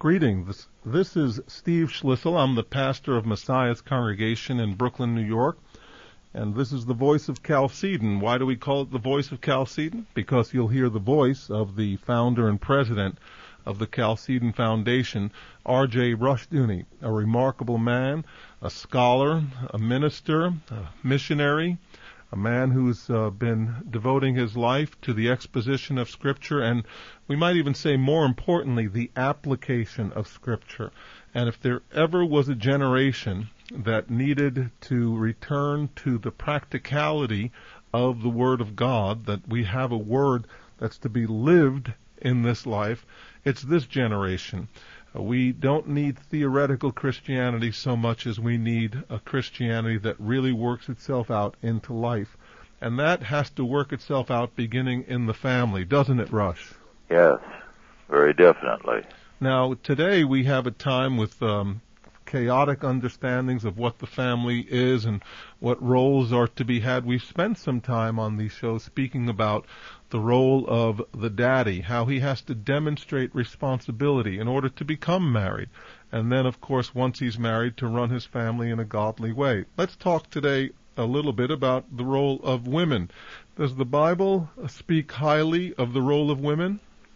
Greetings. This is Steve Schlissel. I'm the pastor of Messiah's congregation in Brooklyn, New York. And this is the voice of Chalcedon. Why do we call it the voice of Chalcedon? Because you'll hear the voice of the founder and president of the Chalcedon Foundation, R.J. Rushdoony, a remarkable man, a scholar, a minister, a missionary, a man who's been devoting his life to the exposition of Scripture, and we might even say more importantly, the application of Scripture. And if there ever was a generation that needed to return to the practicality of the Word of God, that we have a Word that's to be lived in this life, it's this generation. We don't need theoretical Christianity so much as we need a Christianity that really works itself out into life. And that has to work itself out beginning in the family, doesn't it, Rush? Yes, very definitely. Now, today we have a time with chaotic understandings of what the family is and what roles are to be had. We've spent some time on these shows speaking about the role of the daddy, how he has to demonstrate responsibility in order to become married, and then, of course, once he's married, to run his family in a godly way. Let's talk today a little bit about the role of women. Does the Bible speak highly of the role of women?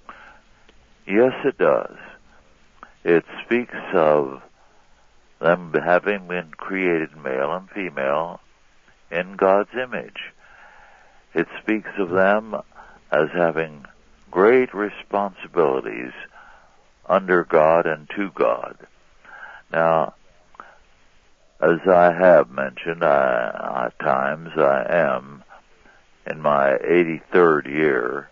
Yes, it does. It speaks of them having been created male and female in God's image. It speaks of them as having great responsibilities under God and to God. Now, as I have mentioned, at times I am in my 83rd year,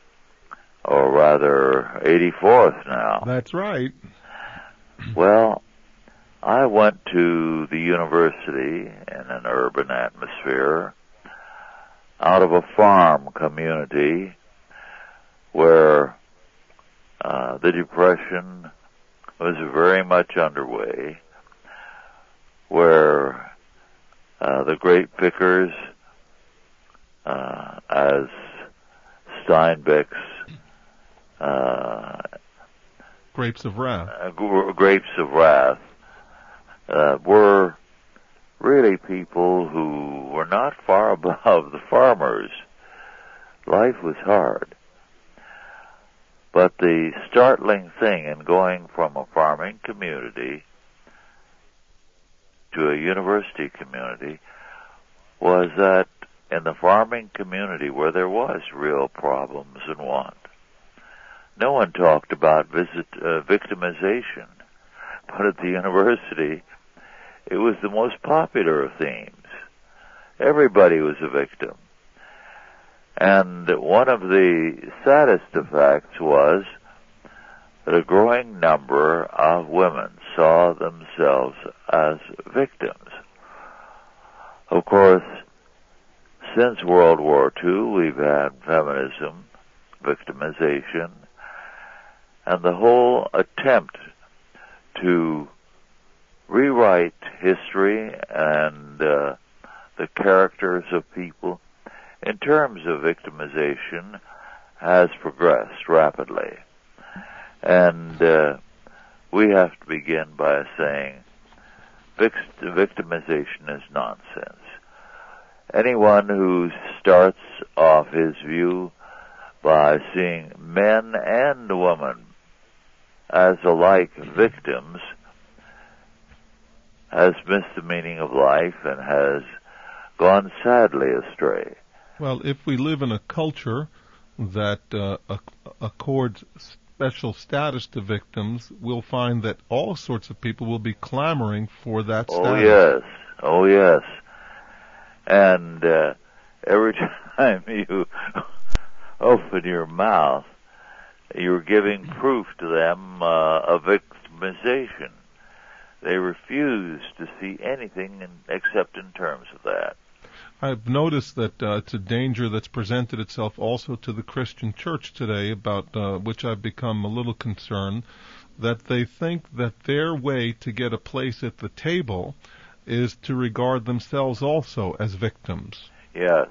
or rather 84th now. That's right. Well, I went to the university in an urban atmosphere out of a farm community where the Depression was very much underway, where the great pickers, as Steinbeck's Grapes of Wrath. Grapes of Wrath were really people who were not far above the farmers. Life was hard. But the startling thing in going from a farming community to a university community was that in the farming community, where there was real problems and want, no one talked about victimization. But at the university, it was the most popular of themes. Everybody was a victim. And one of the saddest effects was that a growing number of women saw themselves as victims. Of course, since World War II, we've had feminism, victimization, and the whole attempt to rewrite history and the characters of people in terms of victimization has progressed rapidly. And we have to begin by saying victimization is nonsense. Anyone who starts off his view by seeing men and women as alike victims has missed the meaning of life and has gone sadly astray. Well, if we live in a culture that accords special status to victims, we'll find that all sorts of people will be clamoring for that status. Oh, yes. And every time you open your mouth, you're giving proof to them of victimization. They refuse to see anything except in terms of that. I've noticed that it's a danger that's presented itself also to the Christian church today, about which I've become a little concerned, that they think that their way to get a place at the table is to regard themselves also as victims. Yes.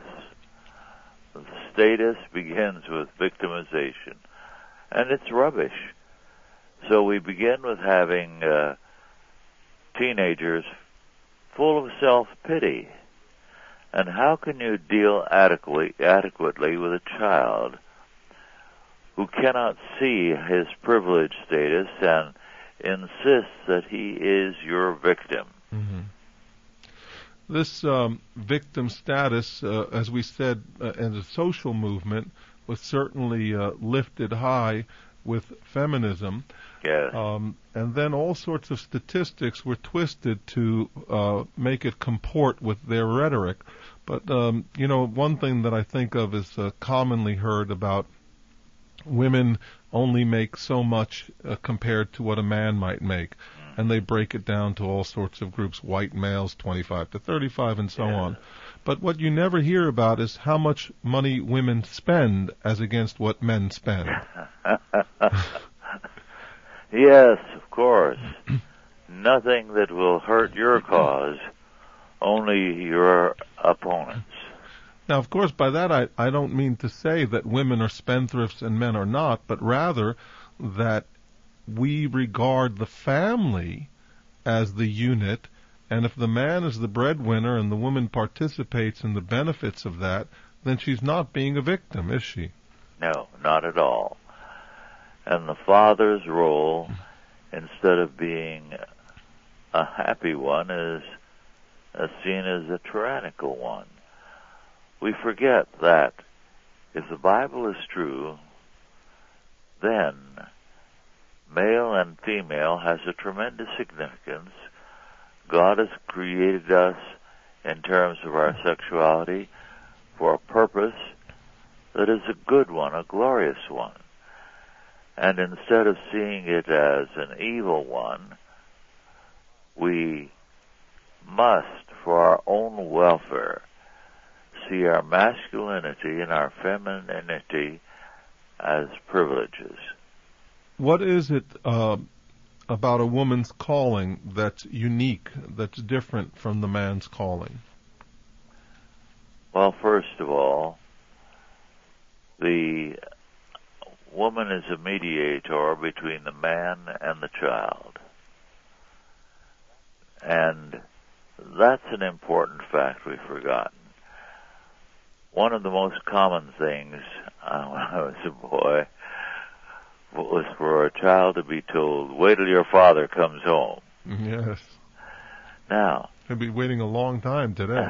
The status begins with victimization. And it's rubbish. So we begin with having teenagers full of self-pity. And how can you deal adequately with a child who cannot see his privileged status and insists that he is your victim? Mm-hmm. This victim status, as we said, in the social movement, was certainly lifted high with feminism. Yes. And then all sorts of statistics were twisted to make it comport with their rhetoric. But, one thing that I think of is commonly heard about women only make so much compared to what a man might make. And they break it down to all sorts of groups, white males, 25 to 35, and so on. But what you never hear about is how much money women spend as against what men spend. Yes, of course. Nothing that will hurt your cause, only your opponents. Now, of course, by that I don't mean to say that women are spendthrifts and men are not, but rather that we regard the family as the unit, and if the man is the breadwinner and the woman participates in the benefits of that, then she's not being a victim, is she? No, not at all. And the father's role, instead of being a happy one, is seen as a tyrannical one. We forget that if the Bible is true, then male and female has a tremendous significance. God has created us in terms of our sexuality for a purpose that is a good one, a glorious one. And instead of seeing it as an evil one, we must, for our own welfare, see our masculinity and our femininity as privileges. What is it about a woman's calling that's unique, that's different from the man's calling? Well, first of all, the woman is a mediator between the man and the child. And that's an important fact we've forgotten. One of the most common things when I was a boy was for a child to be told, wait till your father comes home. Yes. Now, he'll be waiting a long time today.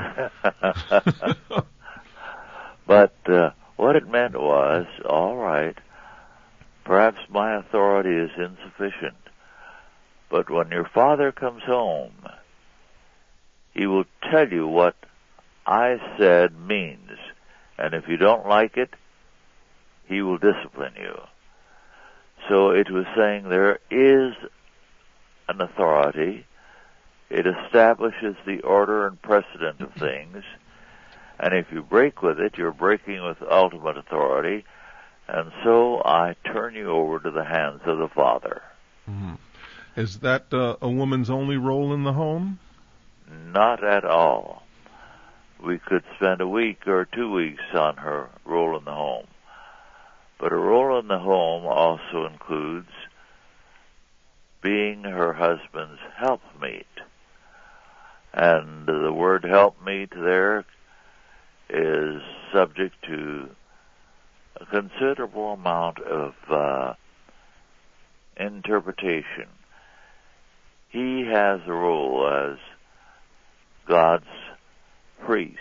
But what it meant was, all right, perhaps my authority is insufficient, but when your father comes home, he will tell you what I said means, and if you don't like it, he will discipline you. So it was saying there is an authority. It establishes the order and precedent of things, and if you break with it, you're breaking with ultimate authority, and so I turn you over to the hands of the father. Mm-hmm. Is that a woman's only role in the home? Not at all. We could spend a week or 2 weeks on her role in the home. But her role in the home also includes being her husband's helpmeet. And the word helpmeet there is subject to a considerable amount of interpretation. He has a role as God's priest.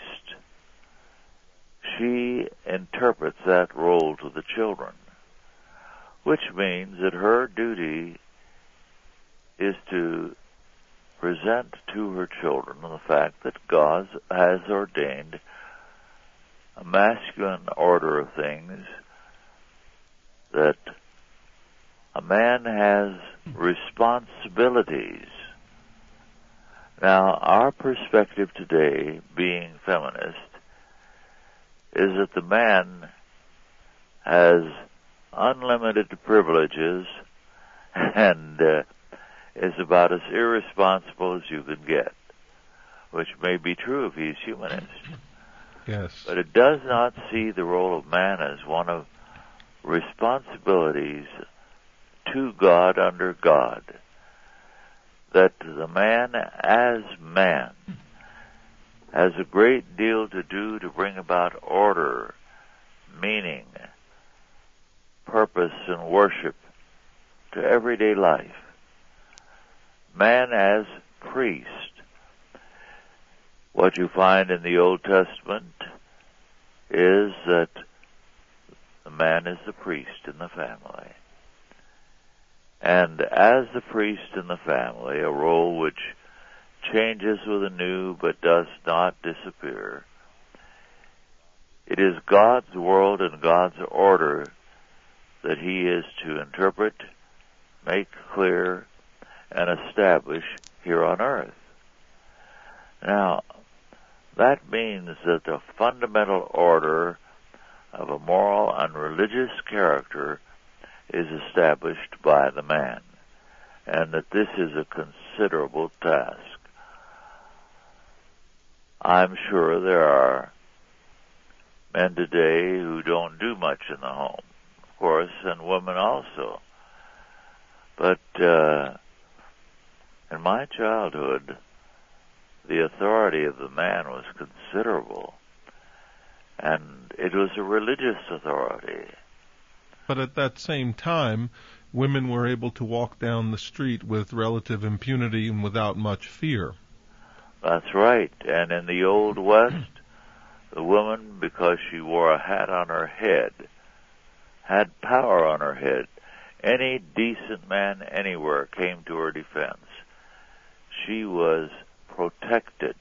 She interprets that role to the children, which means that her duty is to present to her children the fact that God has ordained a masculine order of things, that a man has responsibilities. Now, our perspective today, being feminist, is that the man has unlimited privileges and is about as irresponsible as you can get, which may be true if he's humanist. Yes. But it does not see the role of man as one of responsibilities to God under God. That the man as man has a great deal to do to bring about order, meaning, purpose, and worship to everyday life. Man as priest. What you find in the Old Testament is that the man is the priest in the family. And as the priest in the family, a role which changes with the new but does not disappear, it is God's world and God's order that he is to interpret, make clear, and establish here on earth. Now, that means that the fundamental order of a moral and religious character is established by the man, and that this is a considerable task. I'm sure there are men today who don't do much in the home, of course, and women also. But in my childhood, the authority of the man was considerable, and it was a religious authority. But at that same time, women were able to walk down the street with relative impunity and without much fear. That's right. And in the Old West, the woman, because she wore a hat on her head, had power on her head. Any decent man anywhere came to her defense. She was protected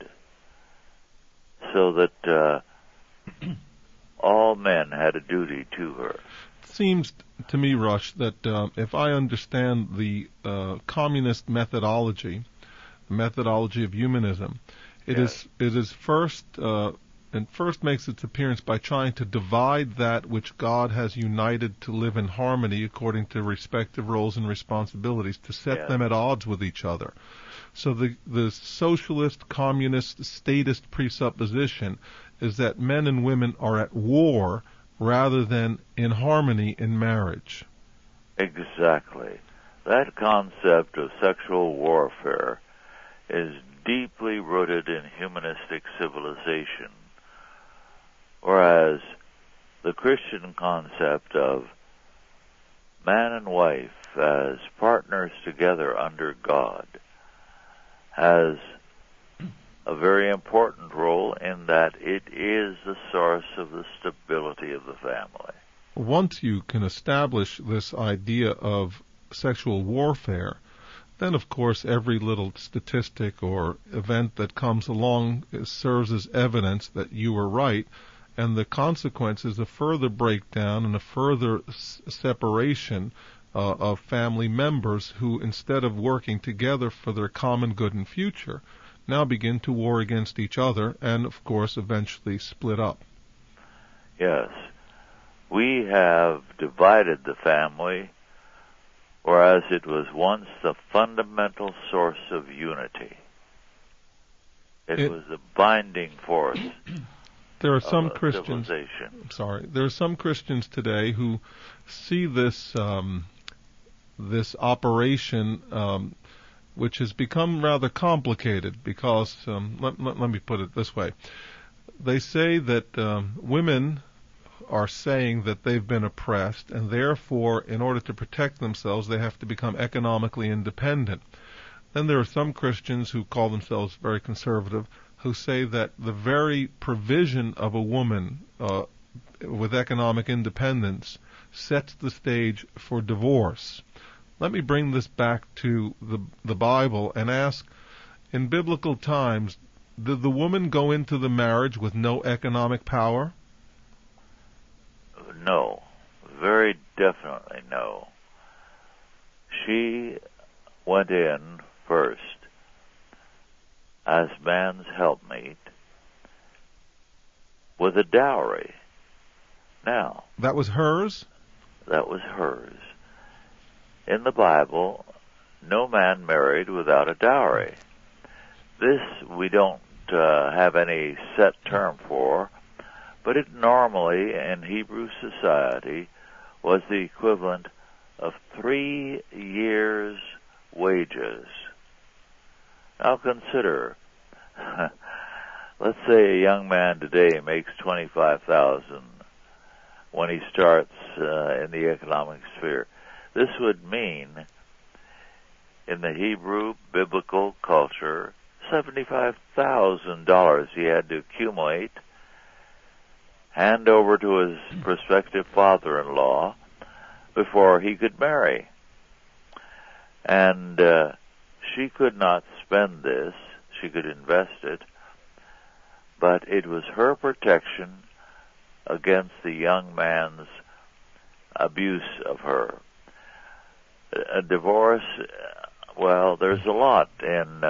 so that all men had a duty to her. It seems to me, Rush, that if I understand the communist methodology, the methodology of humanism, it is first makes its appearance by trying to divide that which God has united to live in harmony according to respective roles and responsibilities, to set them at odds with each other. So the socialist, communist, statist presupposition is that men and women are at war rather than in harmony in marriage. Exactly. That concept of sexual warfare is deeply rooted in humanistic civilization, whereas the Christian concept of man and wife as partners together under God has a very important role in that it is the source of the stability of the family. Once you can establish this idea of sexual warfare, then of course every little statistic or event that comes along serves as evidence that you were right, and the consequence is a further breakdown and a further separation of family members who, instead of working together for their common good and future, now begin to war against each other and, of course, eventually split up. Yes. We have divided the family, whereas it was once the fundamental source of unity. It was the binding force. There are some Christians. There are some Christians today who see this this operation, which has become rather complicated, because let me put it this way: they say that women are saying that they've been oppressed, and therefore, in order to protect themselves, they have to become economically independent. Then there are some Christians who call themselves very conservative, who say that the very provision of a woman with economic independence sets the stage for divorce. Let me bring this back to the Bible and ask, in biblical times, did the woman go into the marriage with no economic power? No. Very definitely no. She went in first as man's helpmeet with a dowry. Now, that was hers? That was hers. In the Bible, no man married without a dowry. This we don't have any set term for, but it normally, in Hebrew society, was the equivalent of 3 years' wages. Now consider, let's say a young man today makes $25,000 when he starts in the economic sphere. This would mean, in the Hebrew biblical culture, $75,000 he had to accumulate, hand over to his prospective father-in-law before he could marry. And she could not spend this. She could invest it. But it was her protection against the young man's abuse of her. A divorce, well, there's a lot in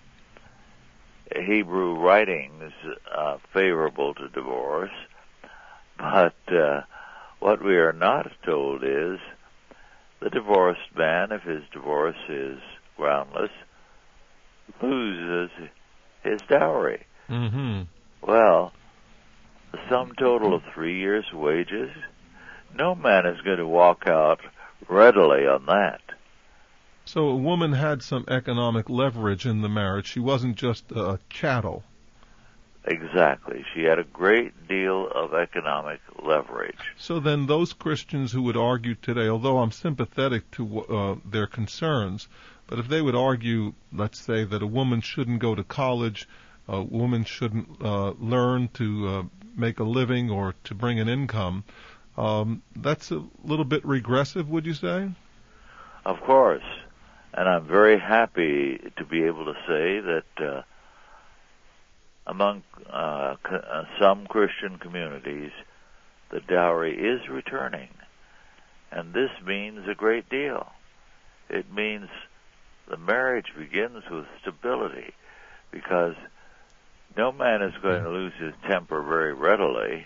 Hebrew writings favorable to divorce, but what we are not told is the divorced man, if his divorce is groundless, loses his dowry. Mm-hmm. Well, the sum total of 3 years' wages, no man is going to walk out readily on that. So a woman had some economic leverage in the marriage. She wasn't just a chattel. Exactly. She had a great deal of economic leverage. So then those Christians who would argue today, although I'm sympathetic to their concerns, but if they would argue, let's say, that a woman shouldn't go to college, a woman shouldn't learn to make a living or to bring an income, that's a little bit regressive, would you say? Of course. And I'm very happy to be able to say that among some Christian communities, the dowry is returning. And this means a great deal. It means the marriage begins with stability, because no man is going to lose his temper very readily.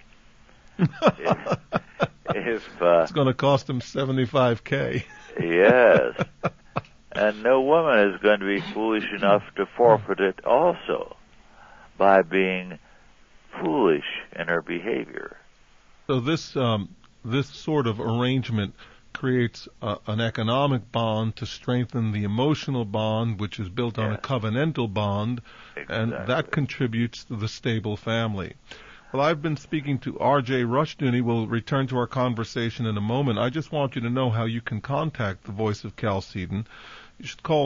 if it's going to cost him $75,000. Yes. And no woman is going to be foolish enough to forfeit it also by being foolish in her behavior. So this sort of arrangement creates an economic bond to strengthen the emotional bond, which is built on a covenantal bond, Exactly. and that contributes to the stable family. Well, I've been speaking to R.J. Rushdoony. We'll return to our conversation in a moment. I just want you to know how you can contact the Voice of Chalcedon. You should call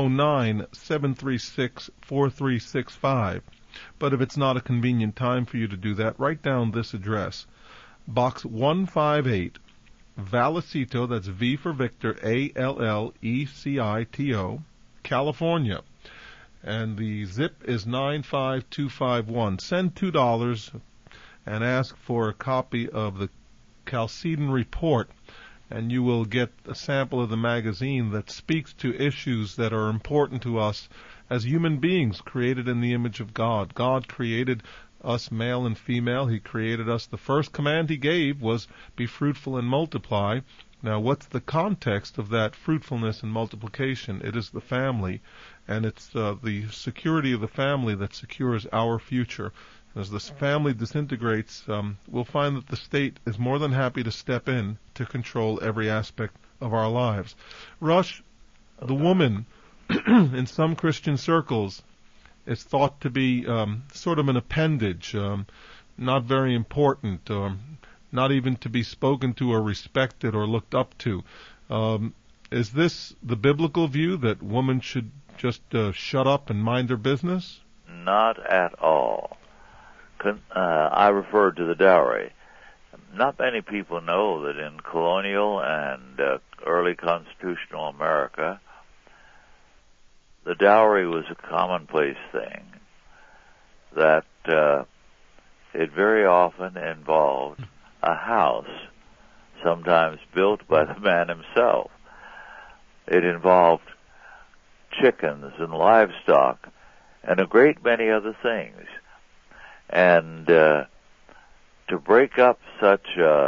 209-736-4365. But if it's not a convenient time for you to do that, write down this address. Box 158, Vallecito, that's V for Victor, Allecito, California. And the zip is 95251. Send $2 and ask for a copy of the Chalcedon Report, and you will get a sample of the magazine that speaks to issues that are important to us as human beings created in the image of God. God created us male and female. He created us. The first command he gave was be fruitful and multiply. Now, what's the context of that fruitfulness and multiplication? It is the family, and it's the security of the family that secures our future. As this family disintegrates, we'll find that the state is more than happy to step in to control every aspect of our lives. Rush, the woman, in some Christian circles, is thought to be sort of an appendage, not very important, not even to be spoken to or respected or looked up to. Is this the biblical view, that women should just shut up and mind their business? Not at all. I referred to the dowry. Not many people know that in colonial and early constitutional America, the dowry was a commonplace thing, that it very often involved a house, sometimes built by the man himself. It involved chickens and livestock and a great many other things. And to break up such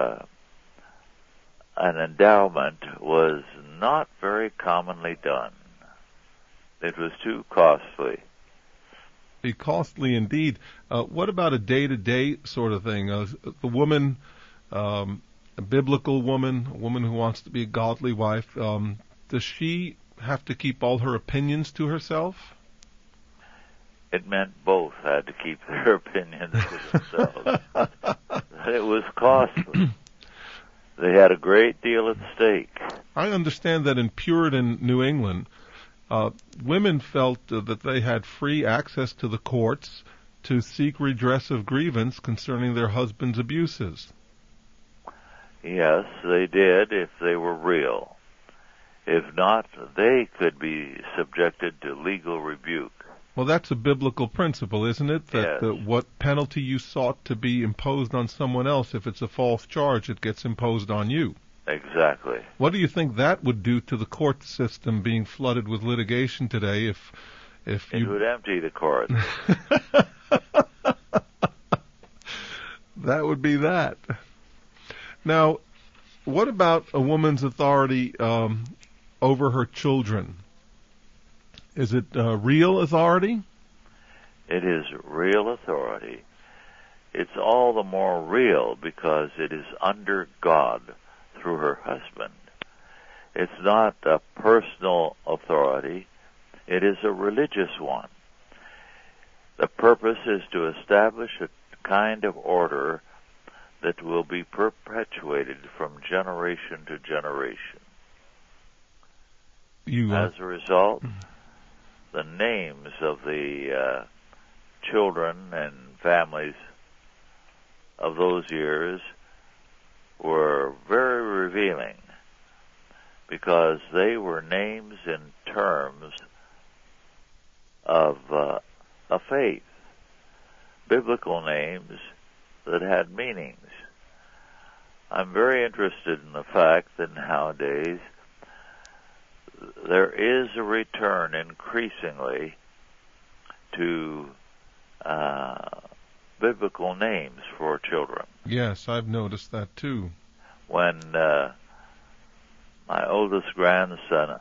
an endowment was not very commonly done. It was too costly. Be costly indeed. What about a day-to-day sort of thing? The woman a biblical woman, a woman who wants to be a godly wife, does she have to keep all her opinions to herself? It meant both had to keep their opinions to themselves. It was costly. They had a great deal at stake. I understand that in Puritan New England, women felt that they had free access to the courts to seek redress of grievance concerning their husband's abuses. Yes, they did if they were real. If not, they could be subjected to legal rebuke. Well, that's a biblical principle, isn't it? That Yes. what penalty you sought to be imposed on someone else, if it's a false charge, it gets imposed on you. Exactly. What do you think that would do to the court system being flooded with litigation today if It you... would empty the court. That would be that. Now, what about a woman's authority over her children? Is it real authority? It is real authority. It's all the more real because it is under God through her husband. It's not a personal authority. It is a religious one. The purpose is to establish a kind of order that will be perpetuated from generation to generation. As a result, the names of the children and families of those years were very revealing because they were names in terms of a faith, biblical names that had meanings. I'm very interested in the fact that nowadays there is a return increasingly to biblical names for children. Yes, I've noticed that too. When my oldest grandson,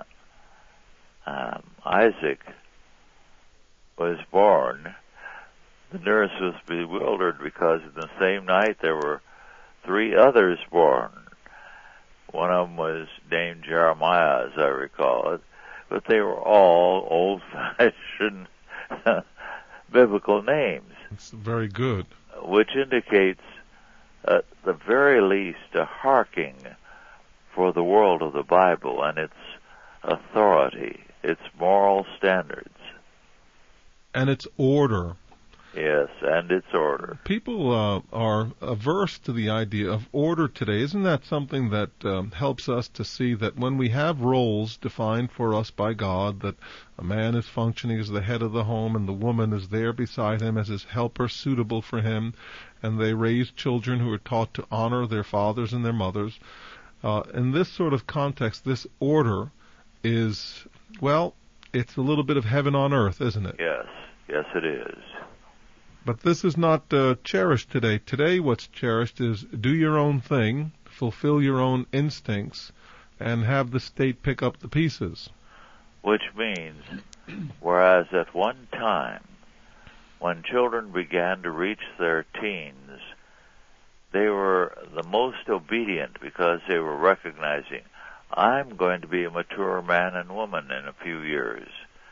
Isaac, was born, the nurse was bewildered because in the same night there were 3 others born. One of them was named Jeremiah, as I recall it, but they were all old-fashioned biblical names. It's very good. Which indicates, at the very least, a harking for the world of the Bible and its authority, its moral standards. And its order. Yes, and its order. People are averse to the idea of order today. Isn't that something that helps us to see that when we have roles defined for us by God, that a man is functioning as the head of the home and the woman is there beside him as his helper suitable for him, and they raise children who are taught to honor their fathers and their mothers. In this sort of context, this order is, well, it's a little bit of heaven on earth, isn't it? Yes, yes it is. But this is not cherished today. Today what's cherished is do your own thing, fulfill your own instincts, and have the state pick up the pieces. Which means, whereas at one time, when children began to reach their teens, they were the most obedient because they were recognizing, I'm going to be a mature man and woman in a few years.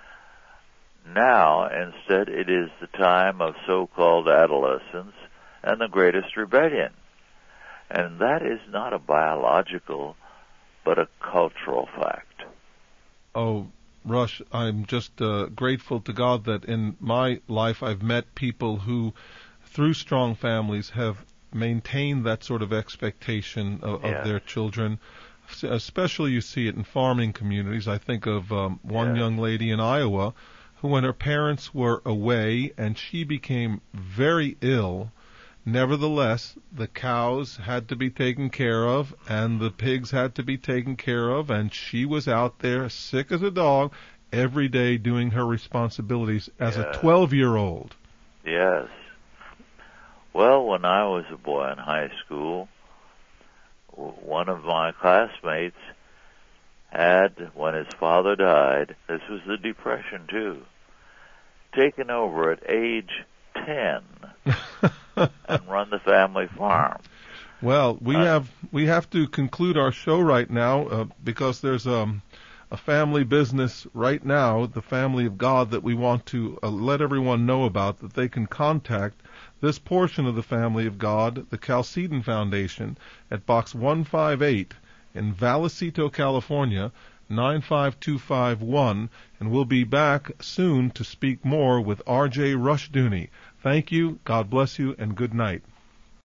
Now, instead, it is the time of so-called adolescence and the greatest rebellion. And that is not a biological, but a cultural fact. Oh, Rush, I'm just grateful to God that in my life I've met people who, through strong families, have maintained that sort of expectation of their children. Especially you see it in farming communities. I think of one young lady in Iowa who, when her parents were away and she became very ill, nevertheless, the cows had to be taken care of and the pigs had to be taken care of, and she was out there sick as a dog every day doing her responsibilities as a 12-year-old. Yes. Well, when I was a boy in high school, one of my classmates had, when his father died, this was the Depression too, taken over at age 10 and run the family farm. Well, we have to conclude our show right now because there's a family business right now, the Family of God, that we want to let everyone know about, that they can contact this portion of the Family of God, the Chalcedon Foundation, at Box 158 in Vallecito, California, 95251, and we'll be back soon to speak more with R.J. Rushdoony. Thank you, God bless you, and good night.